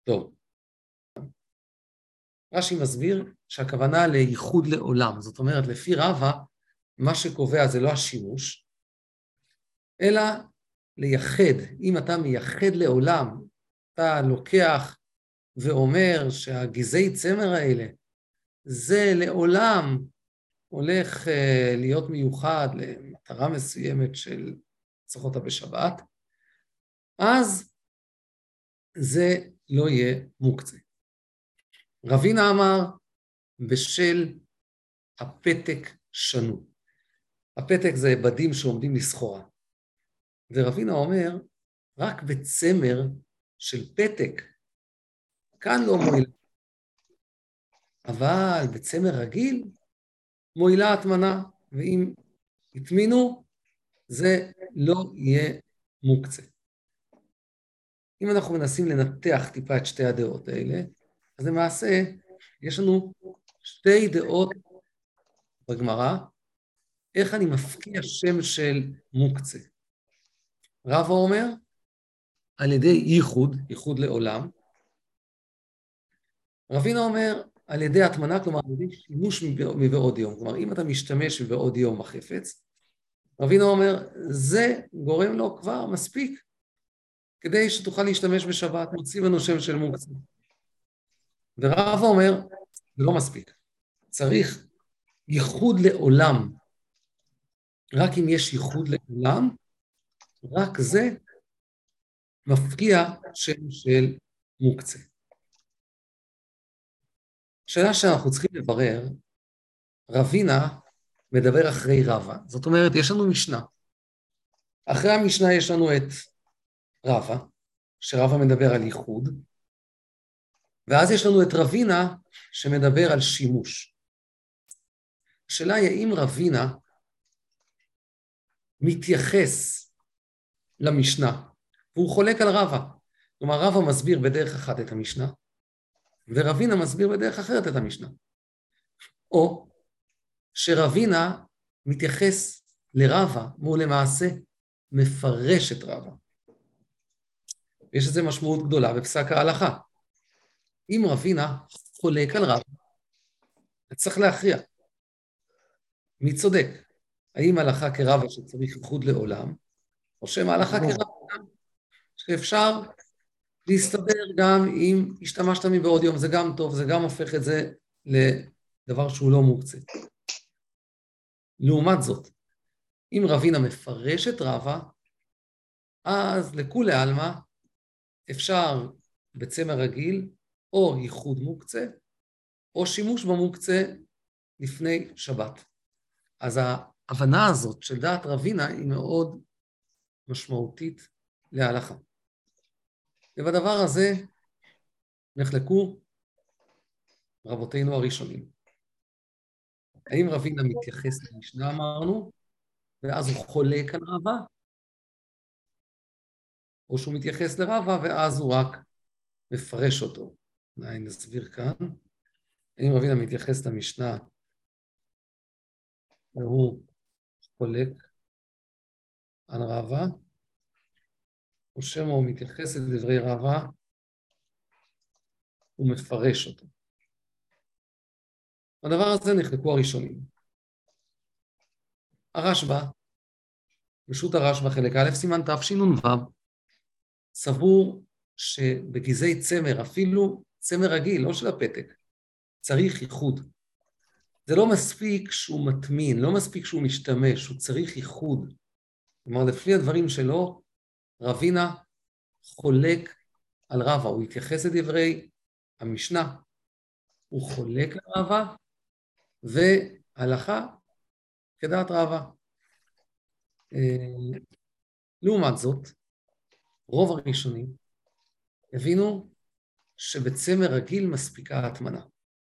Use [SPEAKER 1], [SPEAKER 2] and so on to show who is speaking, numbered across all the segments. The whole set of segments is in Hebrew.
[SPEAKER 1] טוב. רש"י מסביר שהכוונה לייחוד לעולם. זאת אומרת, לפי רבא, מה שקובע זה לא השימוש, אלא לייחד. אם אתה מייחד לעולם, אתה לוקח ואומר שהגזעי צמר האלה, זה לעולם הולך להיות מיוחד למטרה מסוימת של צריכות בשבת, אז זה לא יהיה מוקצה. רבינה אמר בשל הפתק שנו. הפתק זה בדים שעומדים לסחורה. ורבינה אומר, רק בצמר של פתק, כאן לא מועילה. אבל בצמר רגיל, מועילה התמנה, ואם התמינו, זה לא יהיה מוקצה. אם אנחנו מנסים לנתח טיפה את שתי הדעות האלה, אז למעשה יש לנו שתי דעות בגמרא, איך אני מפקיע שם של מוקצה. רבא אומר, על ידי ייחוד לעולם. רבינה אומר, על ידי התמנה, כלומר, על ידי שימוש מבעוד יום. כלומר, אם אתה משתמש מבעוד יום בחפץ, רבינה אומר, זה גורם לו כבר מספיק, כדי שתוכל להשתמש בשבת, מוציא לנו שם של מוקצה. ורבא אומר, זה לא מספיק. צריך ייחוד לעולם. רק אם יש ייחוד לעולם, רק זה מפקיע שם של מוקצה. השאלה שאנחנו צריכים לברר, רבינה מדבר אחרי רבא. זאת אומרת, יש לנו משנה. אחרי המשנה יש לנו את רבא, שרבא מדבר על ייחוד, ואז יש לנו את רבינה שמדבר על שימוש. השאלה היא האם רבינה מתייחס למשנה, והוא חולק על רבא. כלומר, רבא מסביר בדרך אחת את המשנה, ורבינה מסביר בדרך אחרת את המשנה. או שרבינה מתייחס לרבא, והוא למעשה מפרש את רבא. יש לזה משמעות גדולה בפסק ההלכה. אם רבינה חולק על רבא, צריך להכריע. מי צודק? האם הלכה כרבא שצריך ייחוד לעולם, או שם ההלכה כרבא שאפשר להסתדר גם אם השתמשת מבעוד יום, זה גם טוב, זה גם הופך את זה לדבר שהוא לא מוקצה. לעומת זאת, אם רבינה מפרש את רבא, אז לכולי עלמא אפשר בצמר רגיל או ייחוד מוקצה, או שימוש במוקצה לפני שבת. אז ההבנה הזאת של דעת רבינה היא מאוד משמעותית להלכה. ובדבר הזה נחלקו רבותינו הראשונים. האם רבינה מתייחס למשנה אמרנו, ואז הוא חולק על רבא, או שהוא מתייחס לרבא, ואז הוא רק מפרש אותו. אולי נסביר כאן. האם רבינה מתייחס למשנה, והוא חולק על רבא, או שמא הוא מתייחס לדברי רבא, הוא מפרש אותו. בדבר הזה נחלקו הראשונים. הרשב"א, פשוט הרשב"א חלק א' סימן תשנ"ו, סבור שבגזעי צמר, אפילו צמר רגיל, לא של הפתק, צריך ייחוד. זה לא מספיק שהוא מטמין, לא מספיק שהוא משתמש, הוא צריך ייחוד. כלומר, לפי הדברים שלו, רבינה חולק על רבא, הוא התייחס לדברי המשנה, הוא חולק על רבא, והלכה כדעת רבא. לעומת זאת, רוב הראשונים הבינו שבצמר רגיל מספיקה ההטמנה.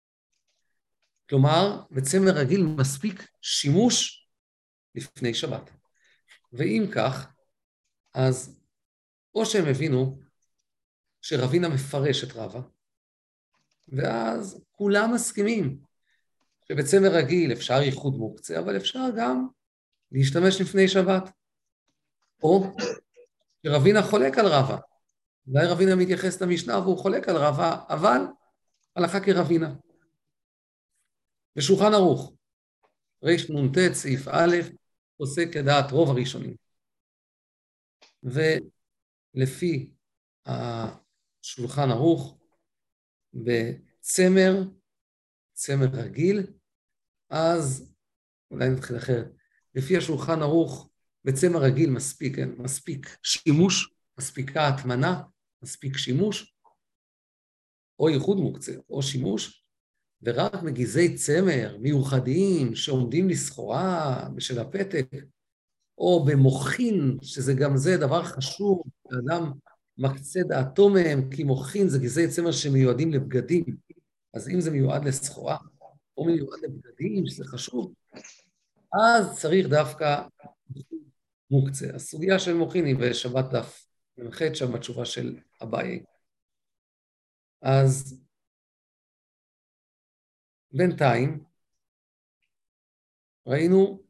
[SPEAKER 1] כלומר, בצמר רגיל מספיק שימוש לפני שבת. ואם כך, אז או שהם הבינו שרבינה מפרש את רבא, ואז כולם מסכימים שבצמר רגיל אפשר ייחוד מוקצה, אבל אפשר גם להשתמש לפני שבת. או שרבינה חולק על רבא, אולי רבינה מתייחס למשנה והוא חולק על רבה, אבל הלכה כרבינה. בשולחן ערוך, רנ"ט סעיף א', עושה כדעת רוב הראשונים. ולפי השולחן ערוך, בצמר, צמר רגיל, אז אולי נתחיל אחרת. לפי השולחן ערוך, בצמר רגיל מספיק, כן? מספיק שימוש, מספיקה הטמנה, מספיק שימוש, או ייחוד מוקצה, או שימוש, ורק מגיזי צמר מיוחדים שעומדים לסחורה בשל הפתק, או במוחין, שזה גם זה דבר חשוב, האדם מקצה דעתו מהם, כי מוחין זה גזי צמר שמיועדים לבגדים, אז אם זה מיועד לסחורה, או מיועד לבגדים, שזה חשוב, אז צריך דווקא מוקצה. הסוגיה של מוחין היא בשבת דף, נמחת שם בתשובה של אביי. אז בינתיים ראינו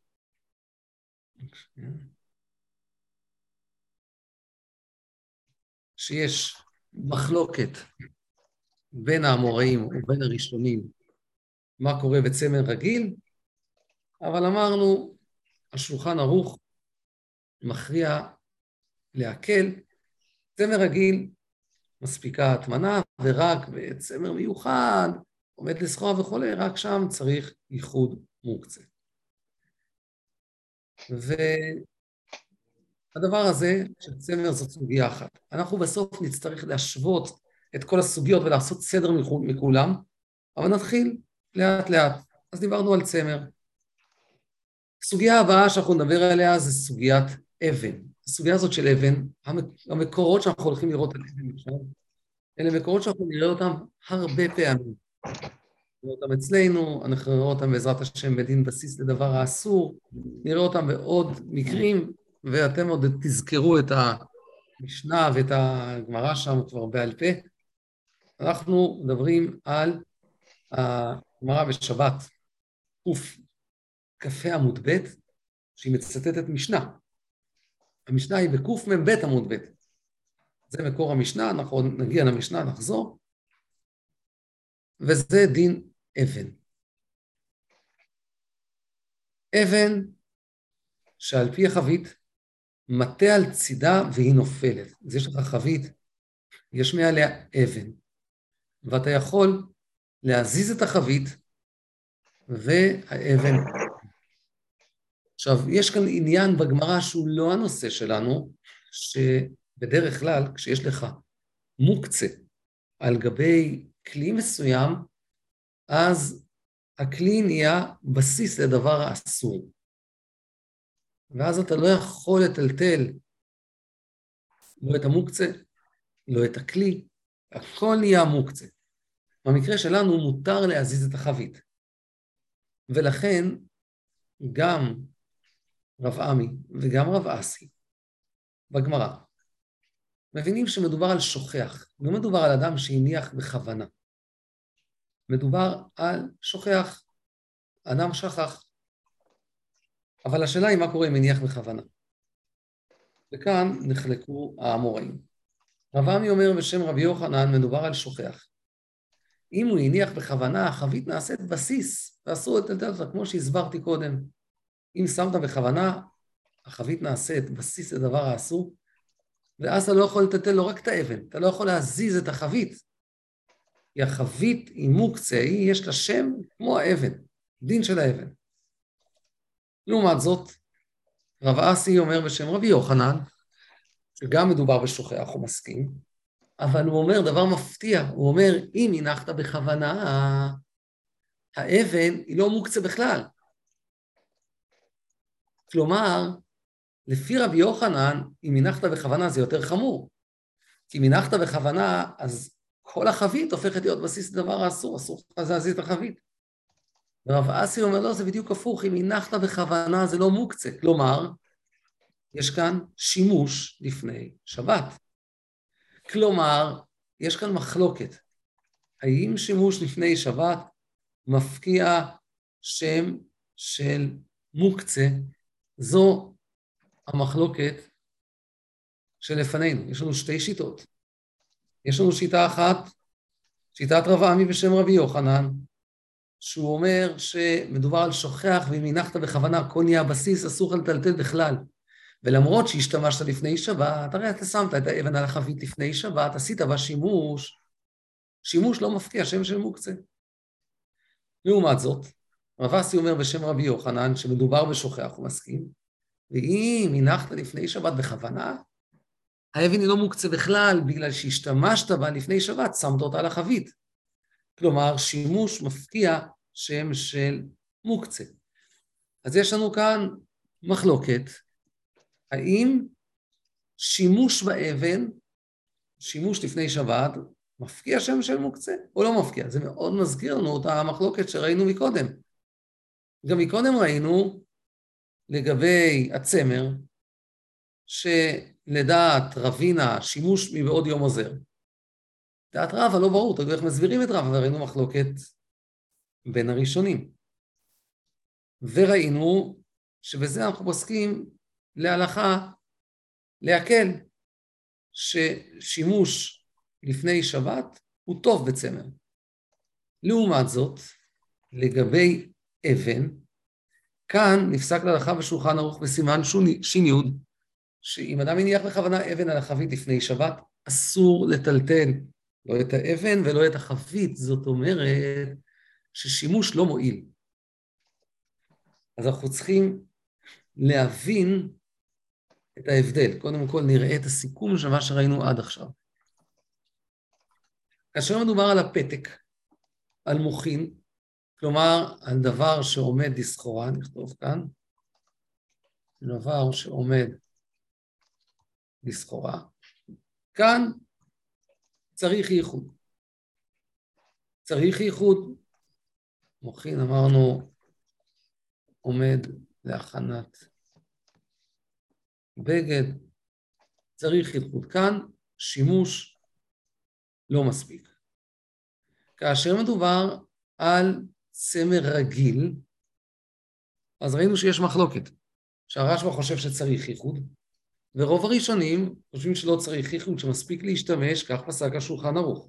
[SPEAKER 1] שיש מחלוקת בין האמוראים ובין הראשונים מה קורה בצמר רגיל, אבל אמרנו, השולחן ערוך מכריע להקל, צמר רגיל מספיקה הטמנה, ורק בצמר מיוחד, עומד לסחורה וכו', רק שם צריך ייחוד מוקצה. והדבר הזה של צמר זאת סוגיה אחת. אנחנו בסוף נצטרך להשוות את כל הסוגיות ולעשות סדר מכולם, אבל נתחיל לאט לאט. אז דיברנו על צמר. הסוגיה הבאה שאנחנו נדבר עליה זה סוגיית אבן. הסוגיה הזאת של אבן, המקורות שאנחנו הולכים לראות על אבן עכשיו, אלה מקורות שאנחנו נראה אותם הרבה פעמים. נראה אותם אצלנו, אנחנו נראה אותם בעזרת השם בדין בסיס לדבר האסור, נראה אותם בעוד מקרים, ואתם עוד תזכרו את המשנה ואת הגמרא שם כבר בעל פה. אנחנו מדברים על הגמרא בשבת, קפה עמוד ב', שהיא מצטטת משנה. המשנה היא בקוף מ"ב עמוד ב'. זה מקור המשנה, אנחנו נגיע למשנה, נחזור. וזה דין אבן. אבן שעל פי החבית מטה על צידה והיא נופלת. אז יש לך חבית, יש מעליה אבן, ואתה יכול להזיז את החבית והאבן. עכשיו, יש כאן עניין בגמרא שהוא לא הנושא שלנו, שבדרך כלל כשיש לך מוקצה על גבי כלי מסוים, אז הכלי נהיה בסיס לדבר האסור. ואז אתה לא יכול לטלטל לא את המוקצה, לא את הכלי, הכל נהיה מוקצה. במקרה שלנו מותר להזיז את החבית. ולכן גם רב עמי וגם רב אסי בגמרא מבינים שמדובר על שוכח, לא מדובר על אדם שהניח בכוונה. מדובר על שוכח, אדם שכח. אבל השאלה היא מה קורה אם הניח בכוונה. וכאן נחלקו האמוראים. רב עמי אומר בשם רבי יוחנן מדובר על שוכח. אם הוא הניח בכוונה, החבית נעשית בסיס, ואסור לטלטל אותה, כמו שהסברתי קודם. אם שמת בכוונה, החבית נעשית בסיס לדבר האסור, ואז אתה לא יכול לטלטל לא רק את האבן, אתה לא יכול להזיז את החבית. כי החבית היא מוקצה, יש לה שם כמו האבן, דין של האבן. לעומת זאת, רב אסי אומר בשם רבי יוחנן, שגם מדובר בשוכח, הוא מסכים, אבל הוא אומר דבר מפתיע, הוא אומר, אם הנחת בכוונה, האבן היא לא מוקצה בכלל. כלומר, לפי רבי יוחנן, אם הנחת בכוונה זה יותר חמור. כי אם הנחת בכוונה, אז כל החבית הופכת להיות בסיס לדבר האסור, אסור להזיז את החבית. ורב אסי אומר, לא, זה בדיוק הפוך, אם הנחת בכוונה זה לא מוקצה. כלומר, יש כאן שימוש לפני שבת. כלומר, יש כאן מחלוקת. האם שימוש לפני שבת מפקיע שם של מוקצה? זו המחלוקת שלפנינו. יש לנו שתי שיטות. יש לנו שיטה אחת, שיטת רב עמי בשם רבי יוחנן, שהוא אומר שמדובר על שוכח, ואם הנחת בכוונה, הכל נהיה הבסיס, אסור לך לטלטל בכלל. ולמרות שהשתמשת לפני שבת, הרי אתה שמת את האבן על החבית לפני שבת, עשית בה שימוש, שימוש לא מפקיע, שם של מוקצה. לעומת זאת, רב אסי אומר בשם רבי יוחנן, שמדובר בשוכח, הוא מסכים, ואם הנחת לפני שבת בכוונה, האבן היא לא מוקצה בכלל, בגלל שהשתמשת בה לפני שבת, שמת אותה על החבית. כלומר, שימוש מפקיע שם של מוקצה. אז יש לנו כאן מחלוקת, האם שימוש באבן, שימוש לפני שבת, מפקיע שם של מוקצה או לא מפקיע? זה מאוד מזכיר לנו את המחלוקת שראינו מקודם. גם מקודם ראינו לגבי הצמר, שלדעת רבינה שימוש מבעוד יום עוזר. דעת רבא לא ברור, תגידו איך מסבירים את רבא, וראינו מחלוקת בין הראשונים. וראינו שבזה אנחנו פוסקים להלכה, להקל, ששימוש לפני שבת הוא טוב בצמר. לעומת זאת, לגבי אבן, כאן נפסק להלכה בשולחן ערוך בסימן שי"י, שאם אדם הניח בכוונה אבן על החבית לפני שבת, אסור לטלטל לא את האבן ולא את החבית, זאת אומרת ששימוש לא מועיל. אז אנחנו צריכים להבין את ההבדל. קודם כל נראה את הסיכום של מה שראינו עד עכשיו. כאשר מדובר על הפתק, על מוחין, כלומר על דבר שעומד לסחורה, נכתוב כאן, דבר שעומד לסחורה, כאן צריך ייחוד. צריך ייחוד, מוחין אמרנו עומד להכנת בגד, צריך ייחוד. כאן שימוש לא מספיק. כאשר מדובר על צמר רגיל, אז ראינו שיש מחלוקת, שהרשב"א חושב שצריך ייחוד, ורוב הראשונים חושבים שלא צריך ייחוד, שמספיק להשתמש, כך פסק השולחן ערוך.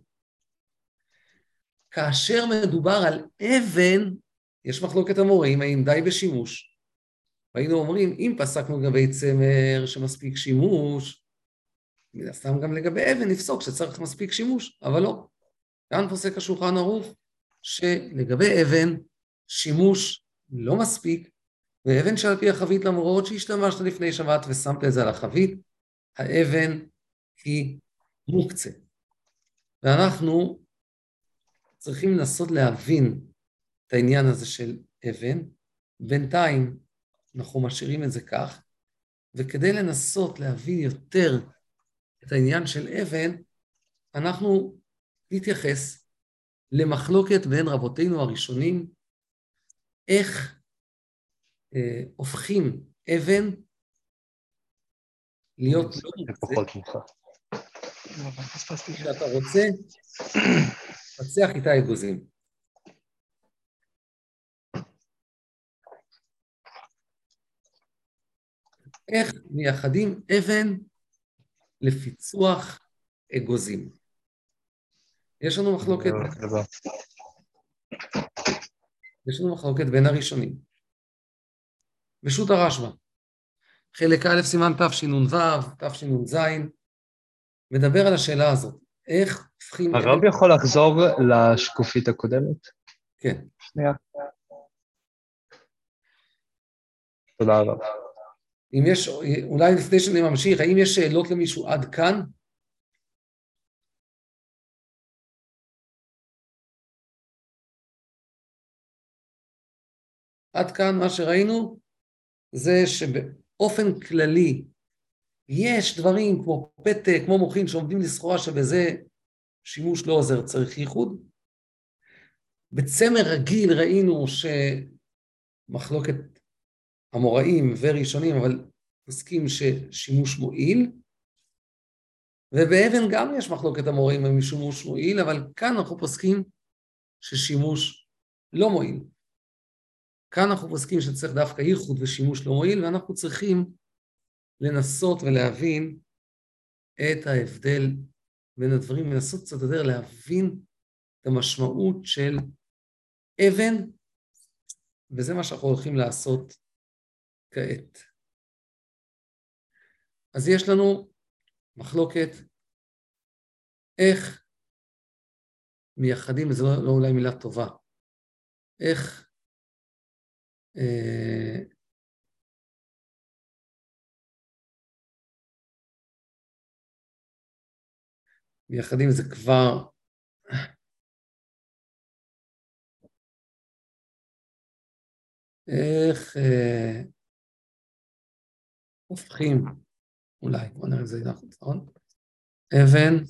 [SPEAKER 1] כאשר מדובר על אבן, יש מחלוקת המוראים, האם די בשימוש. והיינו אומרים, אם פסקנו לגבי צמר שמספיק שימוש, מן הסתם גם לגבי אבן נפסוק שצריך מספיק שימוש, אבל לא. כאן פוסק השולחן ערוך, שלגבי אבן, שימוש לא מספיק, ואבן שעל פי החבית למרות שהשתמשת לפני שבת ושמת את זה על החבית, האבן היא מוקצה. ואנחנו צריכים לנסות להבין את העניין הזה של אבן, בינתיים אנחנו משאירים את זה כך, וכדי לנסות להבין יותר את העניין של אבן, אנחנו נתייחס למחלוקת בין רבותינו הראשונים, איך הופכים אבן להיות לא מוקצה. כשאתה רוצה, פצח איתה אגוזים. איך מייחדים אבן לפיצוח אגוזים? יש לנו מחלוקת בין הראשונים. בשו"ת הרשב"א, חלק א' סימן תשנ"ו, תשנ"ז, מדבר על השאלה הזאת. איך הופכים...
[SPEAKER 2] הרב יכול לחזור לשקופית הקודמת?
[SPEAKER 1] כן.
[SPEAKER 2] שנייה. תודה רב.
[SPEAKER 1] אם יש, אולי לפני שאני ממשיך, האם יש שאלות למישהו עד כאן? עד כאן מה שראינו זה שבאופן כללי יש דברים כמו פתק, כמו מוחין שעומדים לסחורה שבזה שימוש לא עוזר, צריך ייחוד. בצמר רגיל ראינו שמחלוקת המוראים וראשונים, אבל פוסקים ששימוש מועיל, ובאבן גם יש מחלוקת המוראים ושימוש מועיל, אבל כאן אנחנו פוסקים ששימוש לא מועיל. כאן אנחנו פוסקים שצריך דווקא ייחוד ושימוש לא מועיל, ואנחנו צריכים לנסות ולהבין את ההבדל בין הדברים, לנסות קצת יותר להבין את המשמעות של אבן, וזה מה שאנחנו הולכים לעשות כעת. אז יש לנו מחלוקת איך מייחדים, וזו לא אולי מילה טובה, איך מייחדים זה כבר איך הופכים, אולי, בוא נראה את זה נכון, אבן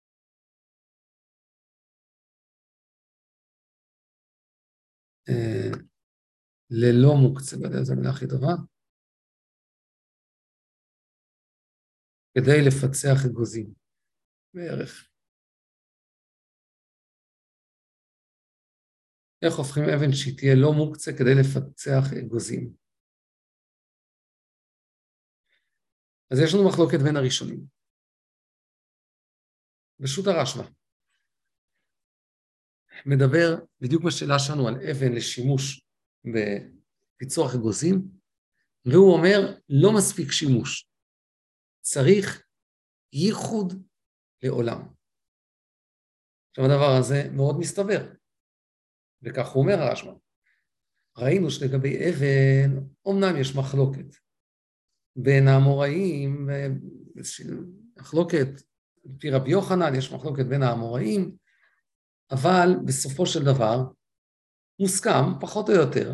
[SPEAKER 1] ללא מוקצה, זו המילה הכי טובה, כדי לפצח אגוזים, בערך. איך הופכים אבן שהיא תהיה לא מוקצה כדי לפצח אגוזים? אז יש לנו מחלוקת בין הראשונים. פשוט הרשב"א מדבר בדיוק בשאלה שלנו על אבן לשימוש בפיצוח אגוזים, והוא אומר, לא מספיק שימוש, צריך ייחוד לעולם. עכשיו הדבר הזה מאוד מסתבר, וכך הוא אומר הרשב"א. ראינו שלגבי אבן, אומנם יש מחלוקת בין האמוראים, מחלוקת, לפי רבי יוחנן יש מחלוקת בין האמוראים, אבל בסופו של דבר מוסכם, פחות או יותר,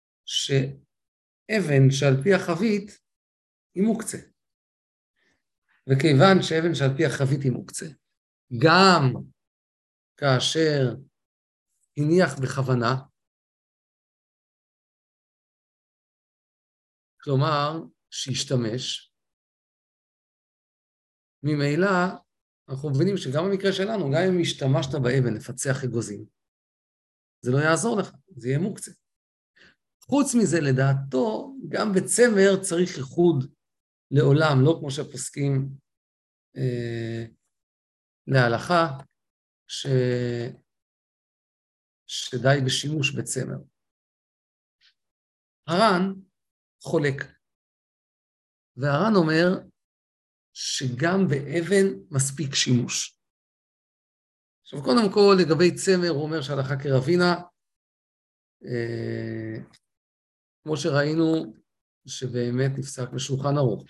[SPEAKER 1] שאבן שעל פי החבית היא מוקצה. וכיוון שאבן שעל פי החבית היא מוקצה, גם כאשר הניח בכוונה, כלומר שהשתמש, ממילא אנחנו מבינים שגם במקרה שלנו, גם אם השתמשת באבן לפצח אגוזים, זה לא יעזור לך, זה יהיה מוקצה. חוץ מזה, לדעתו, גם בצמר צריך ייחוד לעולם, לא כמו שפוסקים להלכה, שדי בשימוש בצמר. הר"ן חולק, והר"ן אומר שגם באבן מספיק שימוש. עכשיו, קודם כל, לגבי צמר, הוא אומר שההלכה כרבינה, כמו שראינו, שבאמת נפסק בשולחן ערוך,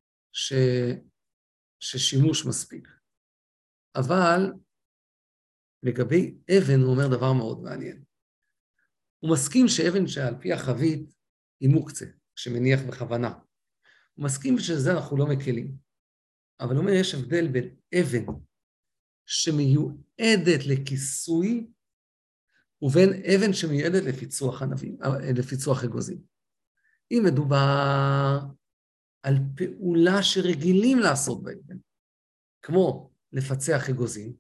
[SPEAKER 1] ששימוש מספיק. אבל לגבי אבן הוא אומר דבר מאוד מעניין. הוא מסכים שאבן שעל פי החבית היא מוקצה, שמניח בכוונה. הוא מסכים שזה אנחנו לא מקלים. אבל הוא אומר, יש הבדל בין אבן שמיועדת לכיסוי, ובין אבן שמיועדת לפיצוח אגוזים. אם מדובר על פעולה שרגילים לעשות באבן, כמו לפצח אגוזים,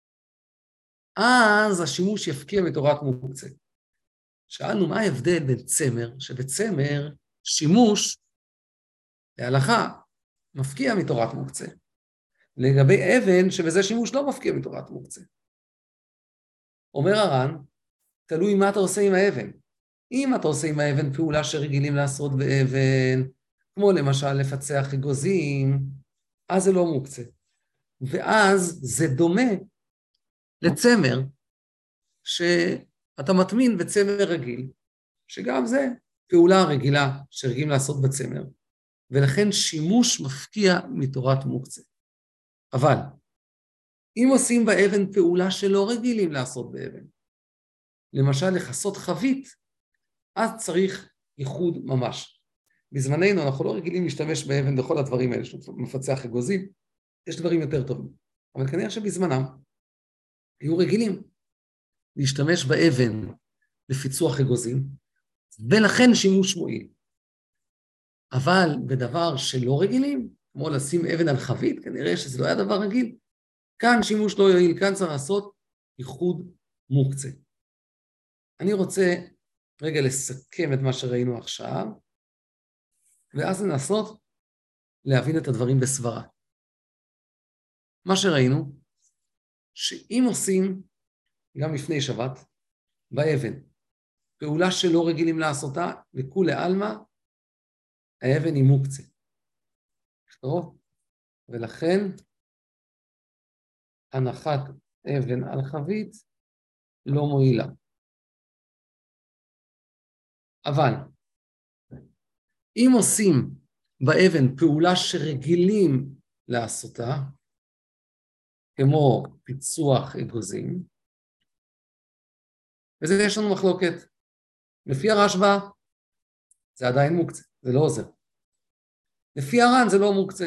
[SPEAKER 1] אז השימוש יפקיע מתורת מוקצה. שאלנו מה ההבדל בין צמר, שבצמר שימוש להלכה מפקיע מתורת מוקצה, לגבי אבן שבזה שימוש לא מפקיע מתורת מוקצה. אומר הר"ן, תלוי מה אתה עושה עם האבן. אם אתה עושה עם האבן פעולה שרגילים לעשות באבן, כמו למשל לפצח אגוזים, אז זה לא מוקצה. ואז זה דומה לצמר, שאתה מטמין בצמר רגיל, שגם זה פעולה רגילה שרגילים לעשות בצמר, ולכן שימוש מפקיע מתורת מוקצה. אבל אם עושים באבן פעולה שלא רגילים לעשות באבן, למשל לכסות חבית, אז צריך ייחוד ממש. בזמננו אנחנו לא רגילים להשתמש באבן בכל הדברים האלה, שמפצח אגוזים, יש דברים יותר טובים. אבל כנראה שבזמנם היו רגילים להשתמש באבן לפיצוח אגוזים, ולכן שימוש מועיל. אבל בדבר שלא רגילים, כמו לשים אבן על חבית, כנראה שזה לא היה דבר רגיל. כאן שימוש לא יועיל, כאן צריך לעשות ייחוד מוקצה. אני רוצה רגע לסכם את מה שראינו עכשיו, ואז לנסות להבין את הדברים בסברה. מה שראינו, שאם עושים, גם לפני שבת, באבן, פעולה שלא רגילים לעשותה, לכולי עלמא, האבן היא מוקצה. טוב? ולכן, הנחת אבן על חבית לא מועילה. אבל, אם עושים באבן פעולה שרגילים לעשותה, כמו פיצוח אגוזים, וזה יש לנו מחלוקת. לפי הרשב"א, זה עדיין מוקצה, זה לא עוזר. לפי הר"ן זה לא מוקצה.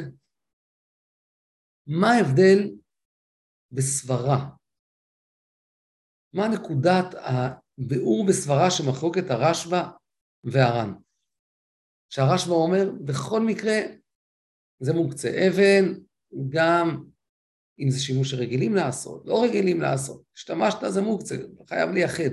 [SPEAKER 1] מה ההבדל בסברה? מה נקודת הביאור בסברה שמחלוקת הרשב"א והר"ן? שהרשב"א אומר, בכל מקרה זה מוקצה. אבן, גם אם זה שימוש שרגילים לעשות, לא רגילים לעשות, השתמשת זה מוקצה, חייב לייחד.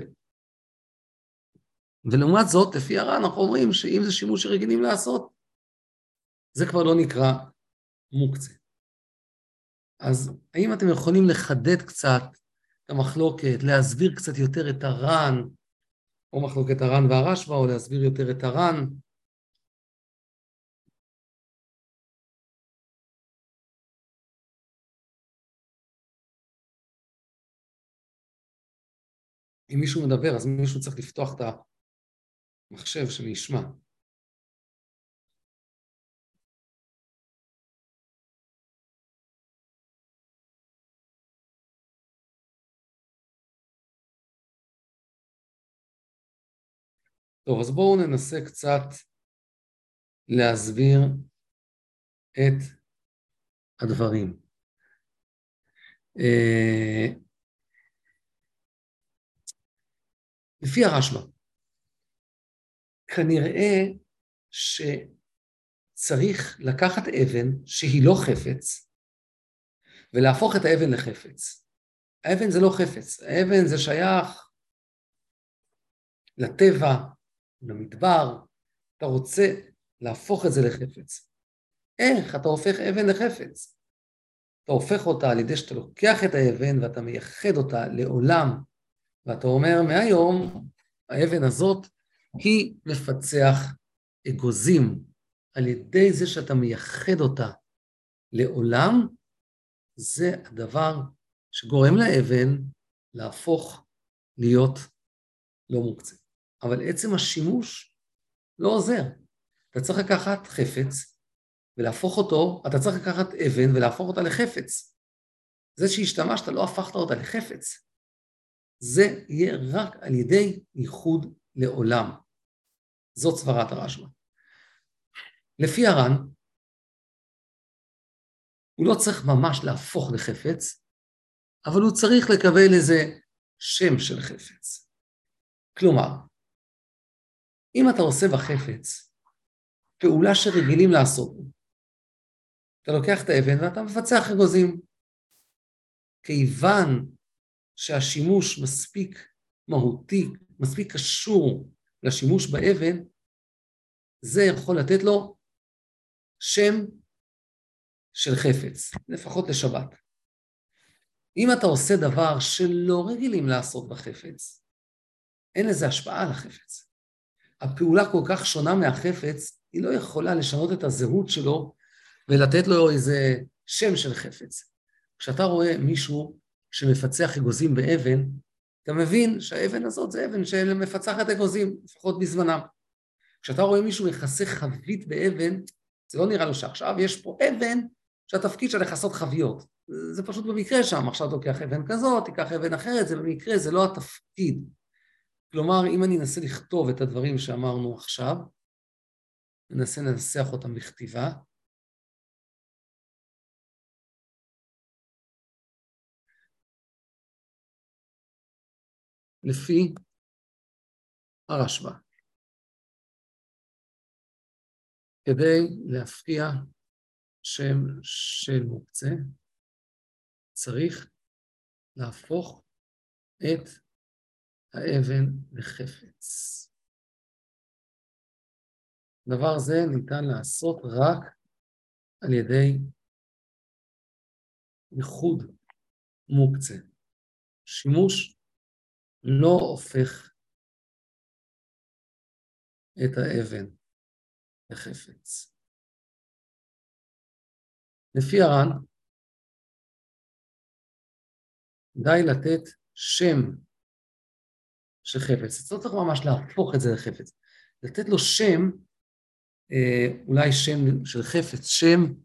[SPEAKER 1] ולעומת זאת, לפי הר"ן אנחנו אומרים שאם זה שימוש שרגילים לעשות, זה כבר לא נקרא מוקצה. אז האם אתם יכולים לחדד קצת את המחלוקת, להסביר קצת יותר את הר"ן, או מחלוקת הר"ן והרשב"א, או להסביר יותר את הר"ן? אם מישהו מדבר, אז מישהו צריך לפתוח את המחשב שנשמע. טוב, אז בואו ננסה קצת להסביר את הדברים. לפי הרשב"א, כנראה שצריך לקחת אבן שהיא לא חפץ, ולהפוך את האבן לחפץ. האבן זה לא חפץ, האבן זה שייך לטבע, למדבר, אתה רוצה להפוך את זה לחפץ. איך אתה הופך אבן לחפץ? אתה הופך אותה על ידי שאתה לוקח את האבן ואתה מייחד אותה לעולם, ואתה אומר, מהיום האבן הזאת היא מפצח אגוזים. על ידי זה שאתה מייחד אותה לעולם, זה הדבר שגורם לאבן להפוך להיות לא מוקצה. אבל עצם השימוש לא עוזר. אתה צריך לקחת חפץ ולהפוך אותו, אתה צריך לקחת אבן ולהפוך אותה לחפץ. זה שהשתמשת לא הפכת אותה לחפץ. זה יהיה רק על ידי ייחוד לעולם. זאת סברת הרשב"א. לפי הר"ן, הוא לא צריך ממש להפוך לחפץ, אבל הוא צריך לקבל איזה שם של חפץ. כלומר, אם אתה עושה בחפץ פעולה שרגילים לעשות, אתה לוקח את האבן ואתה מפצח אגוזים. כיוון שהשימוש מספיק מהותי, מספיק קשור לשימוש באבן, זה יכול לתת לו שם של חפץ, לפחות לשבת. אם אתה עושה דבר שלא רגילים לעשות בחפץ, אין לזה השפעה על החפץ. הפעולה כל כך שונה מהחפץ, היא לא יכולה לשנות את הזהות שלו ולתת לו איזה שם של חפץ. כשאתה רואה מישהו שמפצח אגוזים באבן, אתה מבין שהאבן הזאת זה אבן שמפצחת אגוזים, לפחות בזמנם. כשאתה רואה מישהו מכסה חבית באבן, זה לא נראה לו שעכשיו יש פה אבן שהתפקיד של לכסות חביות. זה פשוט במקרה שם, עכשיו תוקח אבן כזאת, תיקח אבן אחרת, זה במקרה, זה לא התפקיד. כלומר, אם אני אנסה לכתוב את הדברים שאמרנו עכשיו, ננסה לנסח אותם בכתיבה, לפי הרשב"א. כדי להפקיע שם של מוקצה, צריך להפוך את האבן לחפץ. דבר זה ניתן לעשות רק על ידי ייחוד מוקצה. שימוש לא הופך את האבן לחפץ. לפי הר"ן, די לתת שם של חפץ. לא צריך ממש להפוך את זה לחפץ. לתת לו שם, אולי שם של חפץ, שם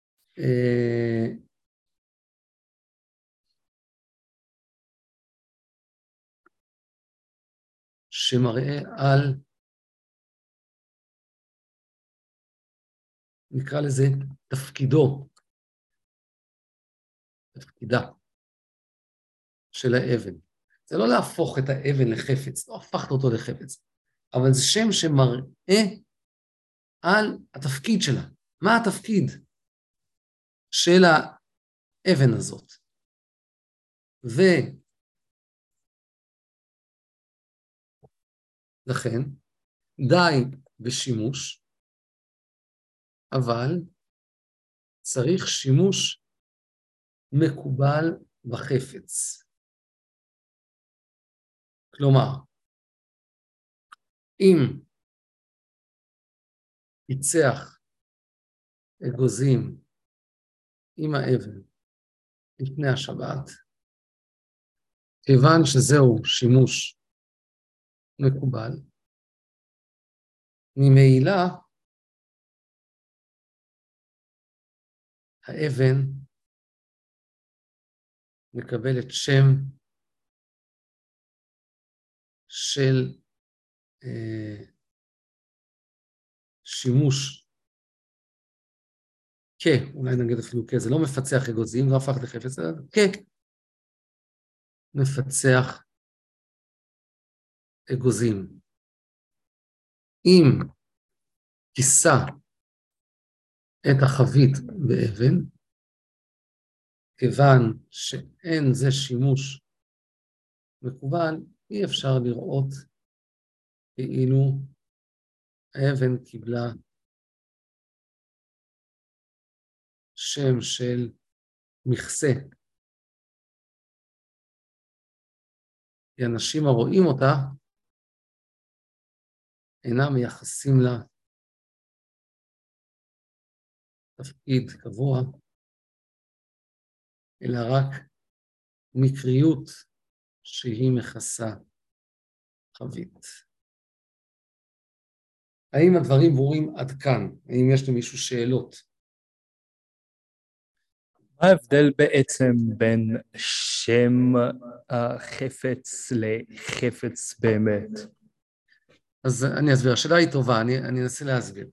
[SPEAKER 1] שמראה על, נקרא לזה, תפקידו, תפקידה של האבן. זה לא להפוך את האבן לחפץ, לא הפכת אותו לחפץ, אבל זה שם שמראה על התפקיד שלה. מה התפקיד של האבן הזאת? ולכן, די בשימוש, אבל צריך שימוש מקובל בחפץ. כלומר, אם פיצח אגוזים עם האבן לפני השבת, כיוון שזהו שימוש מקובל, ממילא האבן מקבלת שם של שימוש אולי נגיד אפילו זה לא מפצח אגוזים, לא הפך לחפץ, אלא מפצח אגוזים. אם כיסה את החבית באבן, כיוון שאין זה שימוש מקובל, אי אפשר לראות כאילו האבן קיבלה שם של מכסה. כי אנשים הרואים אותה אינם מייחסים לה תפקיד קבוע, אלא רק מקריות שהיא מכסה חבית. האם הדברים ברורים עד כאן? האם יש למישהו שאלות?
[SPEAKER 2] מה ההבדל בעצם בין שם החפץ לחפץ באמת?
[SPEAKER 1] אז אני אסביר, השאלה היא טובה, אני אנסה להסביר.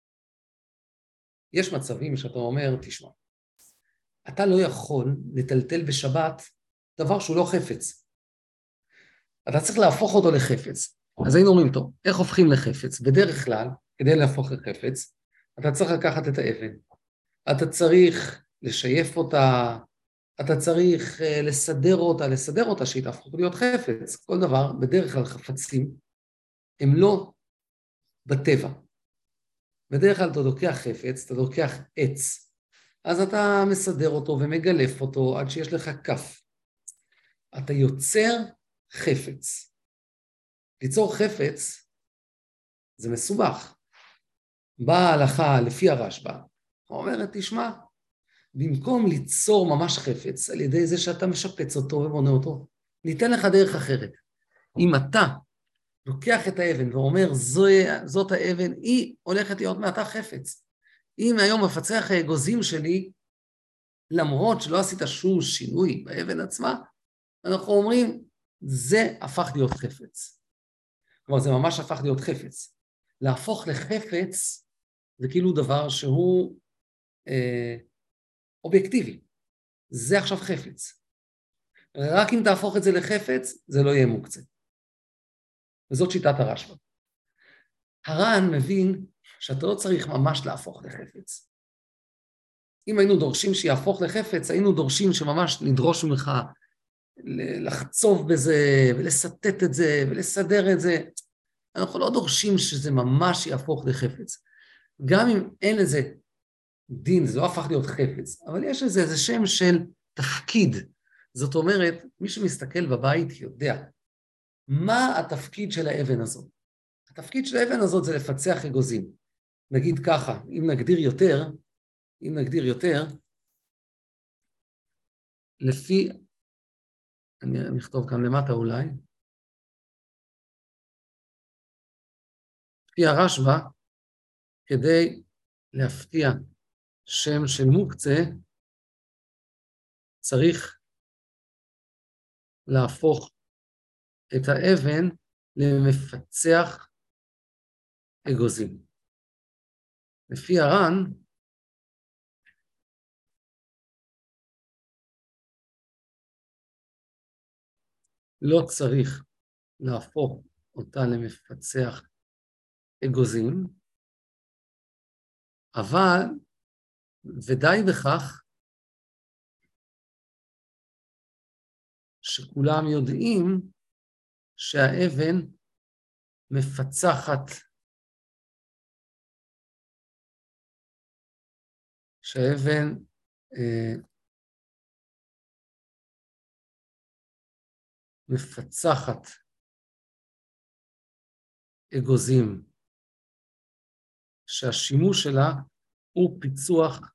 [SPEAKER 1] יש מצבים שאתה אומר, תשמע, אתה לא יכול לטלטל בשבת דבר שהוא לא חפץ. אתה צריך להפוך אותו לחפץ. אז היינו אומרים, טוב, איך הופכים לחפץ? בדרך כלל, כדי להפוך לחפץ, אתה צריך לקחת את האבן. אתה צריך לשייף אותה, אתה צריך לסדר אותה שהיא תהפוך להיות חפץ. כל דבר, בדרך כלל חפצים, הם לא בטבע. בדרך כלל אתה לוקח חפץ, אתה לוקח עץ, אז אתה מסדר אותו ומגלף אותו עד שיש לך כף. אתה יוצר חפץ. ליצור חפץ זה מסובך. באה ההלכה לפי הרשב"א, אומרת, תשמע, במקום ליצור ממש חפץ על ידי זה שאתה משפץ אותו ובונה אותו, ניתן לך דרך אחרת. אם אתה לוקח את האבן ואומר, זאת האבן, היא הולכת להיות מעתה חפץ. אם היום מפצח האגוזים שלי, למרות שלא עשית שום שינוי באבן עצמה, אנחנו אומרים, זה הפך להיות חפץ. כלומר, זה ממש הפך להיות חפץ. להפוך לחפץ, זה כאילו דבר שהוא אובייקטיבי. זה עכשיו חפץ. רק אם תהפוך את זה לחפץ, זה לא יהיה מוקצה. וזאת שיטת הרשב"א. הר"ן מבין שאתה לא צריך ממש להפוך לחפץ. אם היינו דורשים שיהפוך לחפץ, היינו דורשים שממש נדרוש ממך לחצוב בזה, ולסטט את זה, ולסדר את זה. אנחנו לא דורשים שזה ממש יהפוך לחפץ. גם אם אין לזה דין, זה לא הפך להיות חפץ, אבל יש לזה איזה שם של תפקיד. זאת אומרת, מי שמסתכל בבית יודע מה התפקיד של האבן הזאת. התפקיד של האבן הזאת זה לפצח אגוזים. נגיד ככה, אם נגדיר יותר, לפי, אני אכתוב כאן למטה אולי, לפי הרשב"א, כדי להפתיע שם של מוקצה, צריך להפוך את האבן למפצח אגוזים. לפי הר"ן, לא צריך להפוך אותה למפצח אגוזים, אבל, ודי בכך, שכולם יודעים שהאבן מפצחת, שהאבן מפצחת אגוזים, שהשימוש שלה הוא פיצוח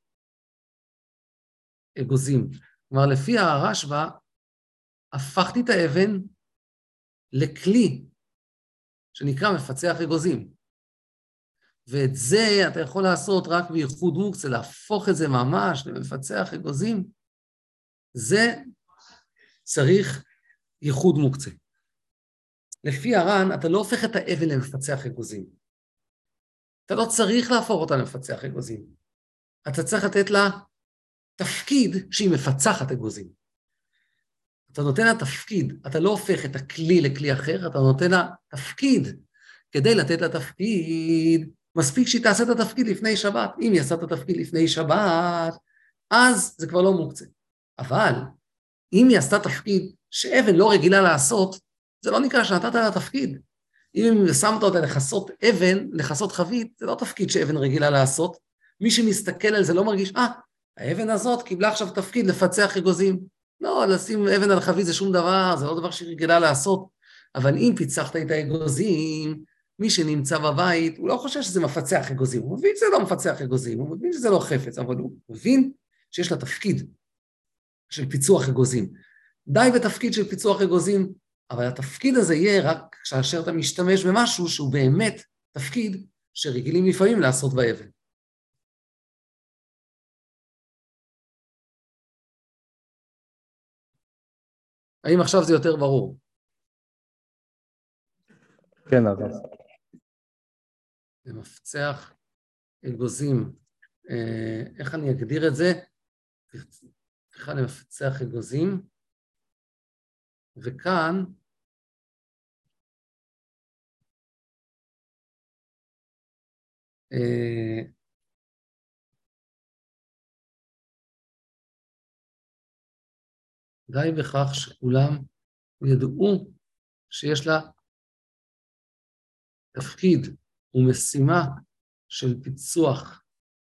[SPEAKER 1] אגוזים. כלומר, לפי הרשב"א, הפכתי את האבן לכלי שנקרא מפצח אגוזים. ואת זה אתה יכול לעשות רק בייחוד מוקצה, להפוך את זה ממש למפצח אגוזים. זה צריך ייחוד מוקצה. לפי הר"ן, אתה לא הופך את האבן למפצח אגוזים. אתה לא צריך להפוך אותה למפצח אגוזים. אתה צריך לתת לה תפקיד שהיא מפצחת אגוזים. אתה נותן לה תפקיד, אתה לא הופך את הכלי לכלי אחר, אתה נותן לה תפקיד. כדי לתת לה תפקיד, מספיק שהיא תעשה את התפקיד לפני שבת. אם היא עשה את התפקיד לפני שבת, אז זה כבר לא מוקצה. אבל אם היא עשתה תפקיד שאבן לא רגילה לעשות, זה לא נקרא שנתת לה תפקיד. אם שמת אותה לחסות אבן, לחסות חבית, זה לא תפקיד שאבן רגילה לעשות. מי שמסתכל על זה לא מרגיש, האבן הזאת קיבלה עכשיו תפקיד לפצח אגוזים. לא, לשים אבן על חבית זה שום דבר, זה לא דבר שהיא רגילה לעשות. אבל אם פיצחת את האגוזים, מי שנמצא בבית, הוא לא חושב שזה מפצח אגוזים. הוא מבין שזה לא מפצח אגוזים, הוא מבין שזה לא חפץ, אבל הוא מבין שיש לה תפקיד של פיצוח אגוזים. די בתפקיד של פיצוח אגוזים, אבל התפקיד הזה יהיה רק כאשר אתה משתמש במשהו שהוא באמת תפקיד שרגילים לפעמים לעשות באבן. האם עכשיו זה יותר ברור?
[SPEAKER 2] כן, אבל.
[SPEAKER 1] למפצח אגוזים, איך אני אגדיר את זה? צריכה למפצח אגוזים, וכאן, די בכך שכולם ידעו שיש לה תפקיד ומשימה של פיצוח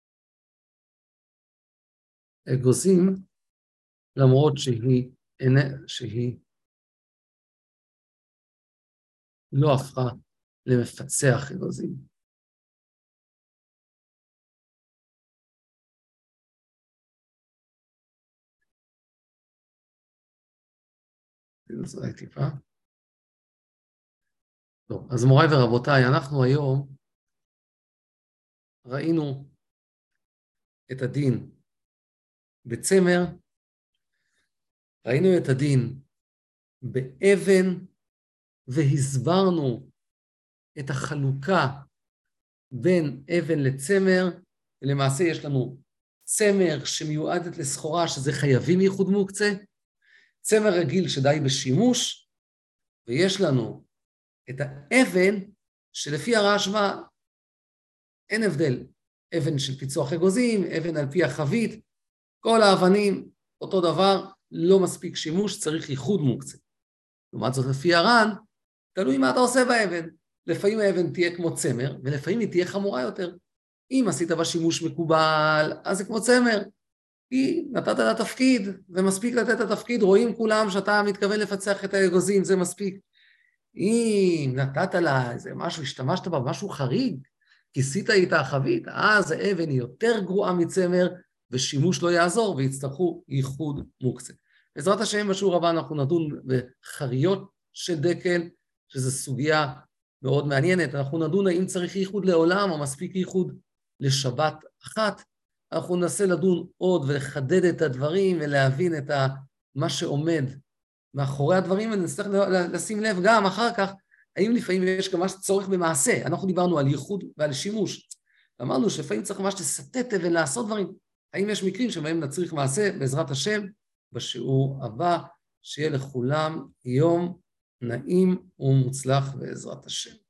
[SPEAKER 1] אגוזים, למרות שהיא לא הפכה למפצח אגוזים. אז אולי טיפה. טוב, אז מוריי ורבותיי, אנחנו היום ראינו את הדין בצמר, ראינו את הדין באבן, והסברנו את החלוקה בין אבן לצמר, ולמעשה יש לנו צמר שמיועדת לסחורה, שזה חייבים ייחוד מוקצה, צמר רגיל שדי בשימוש, ויש לנו את האבן שלפי הרשב"א אין הבדל, אבן של פיצוח אגוזים, אבן על פי החבית, כל האבנים אותו דבר, לא מספיק שימוש, צריך ייחוד מוקצה. לעומת זאת לפי הר"ן, תלוי מה אתה עושה באבן. לפעמים האבן תהיה כמו צמר, ולפעמים היא תהיה חמורה יותר. אם עשית בה שימוש מקובל, אז זה כמו צמר. כי נתת לה תפקיד, זה מספיק לתת את התפקיד, רואים כולם שאתה מתכוון לפצח את האגוזים, זה מספיק. אם נתת לה איזה משהו, השתמשת בה במשהו חריג, כיסית איתה החבית, אז האבן היא יותר גרועה מצמר, ושימוש לא יעזור, ויצטרכו ייחוד מוקצה. בעזרת השם, בשיעור הבא אנחנו נדון בחריות של דקל, שזו סוגיה מאוד מעניינת. אנחנו נדון האם צריך ייחוד לעולם, או מספיק ייחוד לשבת אחת. אנחנו ננסה לדון עוד ולחדד את הדברים, ולהבין את מה שעומד מאחורי הדברים, ונצטרך לשים לב גם אחר כך, האם לפעמים יש גם ממש צורך במעשה. אנחנו דיברנו על ייחוד ועל שימוש. אמרנו שלפעמים צריך ממש לסטט ולעשות דברים. האם יש מקרים שבהם נצריך מעשה, בעזרת השם, בשיעור הבא, שיהיה לכולם יום נעים ומוצלח בעזרת השם.